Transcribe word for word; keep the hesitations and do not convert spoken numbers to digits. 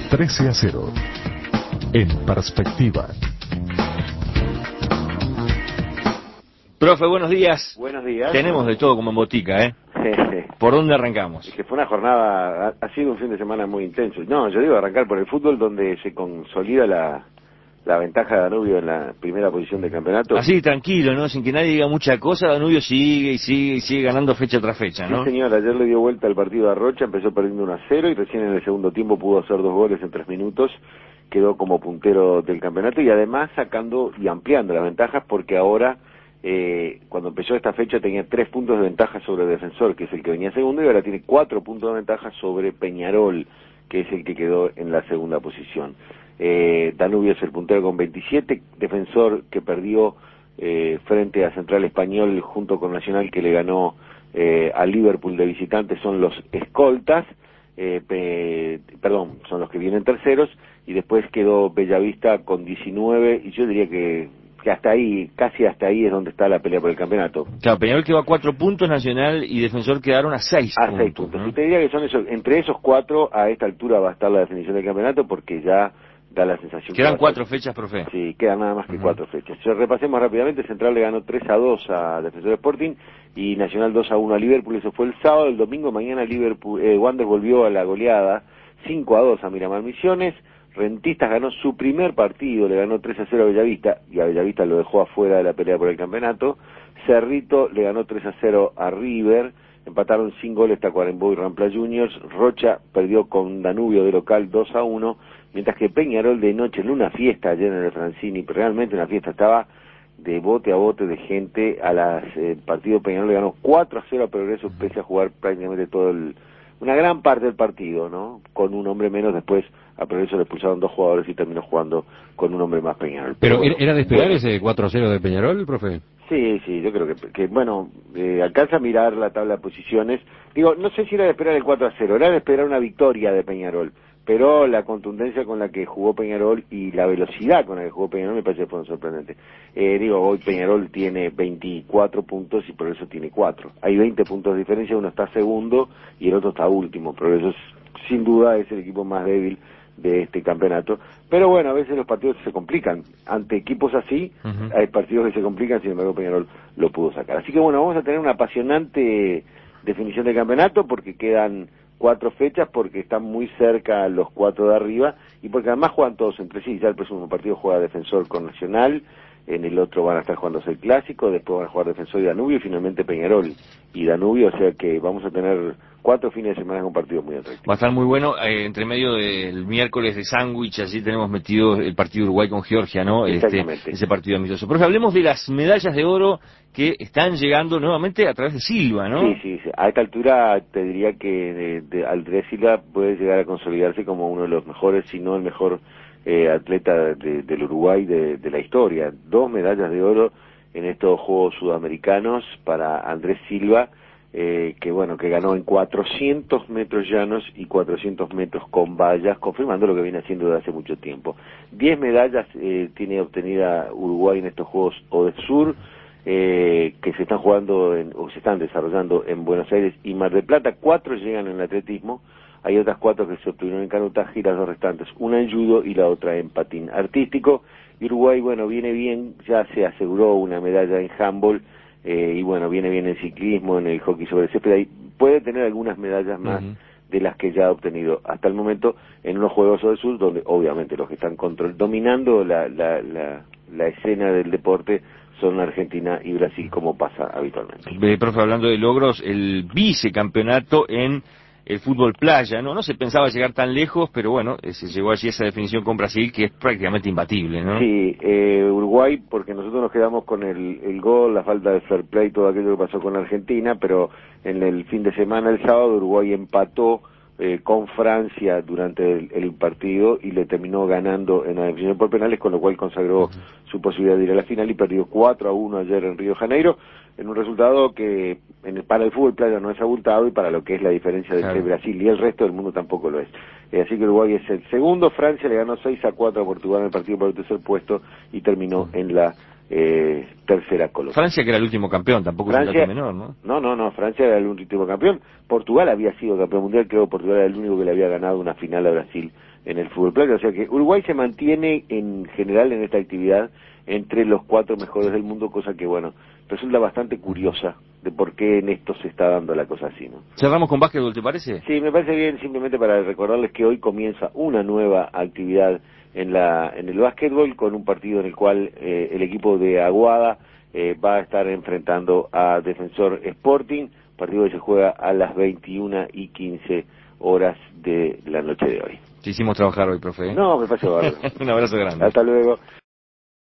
trece a cero. En perspectiva. Profe, buenos días. Buenos días. Tenemos de todo como en botica, ¿eh? ¿Por dónde arrancamos? Es que fue una jornada, ha, ha sido un fin de semana muy intenso. No, yo digo arrancar por el fútbol, donde se consolida la, la ventaja de Danubio en la primera posición del campeonato. Así, tranquilo, ¿no? Sin que nadie diga mucha cosa, Danubio sigue y sigue y sigue ganando fecha tras fecha, ¿no? Sí, señor, ayer le dio vuelta al partido a Rocha, empezó perdiendo uno a cero y recién en el segundo tiempo pudo hacer dos goles en tres minutos. Quedó como puntero del campeonato y además sacando y ampliando las ventajas, porque ahora, eh, cuando empezó esta fecha, tenía tres puntos de ventaja sobre Defensor, que es el que venía segundo, y ahora tiene cuatro puntos de ventaja sobre Peñarol, que es el que quedó en la segunda posición. Eh, Danubio es el puntero con veintisiete, Defensor, que perdió eh, frente a Central Español junto con Nacional, que le ganó eh, a Liverpool de visitante, son los escoltas. Eh, pe, perdón, son los que vienen terceros, y después quedó Bellavista con diecinueve, y yo diría que, que hasta ahí, casi hasta ahí es donde está la pelea por el campeonato. Claro, Peñarol quedó a cuatro puntos, Nacional y Defensor quedaron a seis a puntos. seis puntos. ¿no? Y te diría que son esos, entre esos cuatro, a esta altura va a estar la definición del campeonato, porque ya da la sensación Quedan que cuatro ser... fechas, profe. Sí, quedan nada más que uh-huh. cuatro fechas. Si repasemos rápidamente, Central le ganó tres a dos a Defensor Sporting y Nacional dos a uno a Liverpool. Eso fue el sábado. El domingo mañana Liverpool, eh, Wander volvió a la goleada cinco a dos a Miramar Misiones. Rentistas ganó su primer partido, le ganó tres a cero a Bellavista, y a Bellavista lo dejó afuera de la pelea por el campeonato. Cerrito le ganó tres a cero a River, empataron sin goles Tacuarembó y Rampla Juniors. Rocha perdió con Danubio de local dos a uno, mientras que Peñarol de noche, en una fiesta ayer en el Francini, realmente una fiesta, estaba de bote a bote de gente. A las eh, partido Peñarol le ganó cuatro a cero a Progreso, pese a jugar prácticamente todo el, una gran parte del partido, ¿no? Con un hombre menos. Después a Progreso le expulsaron dos jugadores y terminó jugando con un hombre más Peñarol. Pero, Pero bueno, ¿era de esperar bueno, ese cuatro a cero de Peñarol, profe? Sí, sí, yo creo que, que bueno, eh, alcanza a mirar la tabla de posiciones. Digo, no sé si era de esperar el cuatro a cero, era de esperar una victoria de Peñarol, pero la contundencia con la que jugó Peñarol y la velocidad con la que jugó Peñarol me parece que fueron sorprendentes. Eh, digo, hoy Peñarol tiene veinticuatro puntos y Progreso tiene cuatro. Hay veinte puntos de diferencia, uno está segundo y el otro está último. Progreso sin duda es el equipo más débil de este campeonato, pero bueno, a veces los partidos se complican, ante equipos así, uh-huh. hay partidos que se complican, sin embargo Peñarol lo pudo sacar. Así que bueno, vamos a tener una apasionante definición del campeonato, porque quedan cuatro fechas, porque están muy cerca los cuatro de arriba, y porque además juegan todos entre sí. Ya el próximo partido juega Defensor con Nacional, en el otro van a estar jugando el Clásico, después van a jugar Defensor y Danubio, y finalmente Peñarol y Danubio, o sea que vamos a tener cuatro fines de semana con partidos muy atractivos. Va a estar muy bueno, eh, entre medio del miércoles de sándwich, así tenemos metido el partido Uruguay con Georgia, ¿no? Exactamente. Este, ese partido amistoso. Pero hablemos de las medallas de oro que están llegando nuevamente a través de Silva, ¿no? Sí, sí, sí. A esta altura te diría que de, de, Andrés Silva puede llegar a consolidarse como uno de los mejores, si no el mejor eh, atleta de, del Uruguay de, de la historia. Dos medallas de oro en estos Juegos Sudamericanos para Andrés Silva, eh, que bueno, que ganó en cuatrocientos metros llanos y cuatrocientos metros con vallas, confirmando lo que viene haciendo desde hace mucho tiempo. Diez medallas eh, tiene obtenida Uruguay en estos Juegos ODESUR, eh, que se están jugando en, o se están desarrollando en Buenos Aires y Mar del Plata. Cuatro llegan en el atletismo, hay otras cuatro que se obtuvieron en canotaje y las dos restantes, una en judo y la otra en patín artístico. Y Uruguay, bueno, viene bien, ya se aseguró una medalla en handball, eh, y bueno, viene bien en ciclismo, en el hockey sobre césped, ahí puede tener algunas medallas más uh-huh. de las que ya ha obtenido hasta el momento en unos Juegos del Sur, donde obviamente los que están control, dominando la, la, la, la escena del deporte son Argentina y Brasil, como pasa habitualmente. Eh, profe, hablando de logros, el vicecampeonato en el fútbol playa, ¿no? No se pensaba llegar tan lejos, pero bueno, se llegó allí esa definición con Brasil, que es prácticamente imbatible, ¿no? Sí, eh, Uruguay, porque nosotros nos quedamos con el, el gol, la falta de fair play, todo aquello que pasó con Argentina, pero en el fin de semana, el sábado, Uruguay empató eh, con Francia durante el, el partido y le terminó ganando en la definición por penales, con lo cual consagró uh-huh. su posibilidad de ir a la final y perdió cuatro a uno ayer en Río de Janeiro, en un resultado que en el, para el fútbol playa no es abultado, y para lo que es la diferencia de claro. Brasil y el resto del mundo tampoco lo es. Eh, así que Uruguay es el segundo. Francia le ganó seis a cuatro a Portugal en el partido por el tercer puesto y terminó uh-huh. en la eh, tercera colocación. Francia, que era el último campeón, tampoco Francia, es un dato menor, ¿no? No, no, no, Francia era el último campeón. Portugal había sido campeón mundial, creo que Portugal era el único que le había ganado una final a Brasil en el fútbol playa. O sea que Uruguay se mantiene en general en esta actividad entre los cuatro mejores del mundo, cosa que, bueno, resulta bastante curiosa de por qué en esto se está dando la cosa así, ¿no? Cerramos con básquetbol, ¿te parece? Sí, me parece bien, simplemente para recordarles que hoy comienza una nueva actividad en la en el básquetbol, con un partido en el cual eh, el equipo de Aguada eh, va a estar enfrentando a Defensor Sporting, partido que se juega a las veintiuna y quince horas de la noche de hoy. Te hicimos trabajar hoy, profe. No, me parece bárbaro. Un abrazo grande. Hasta luego.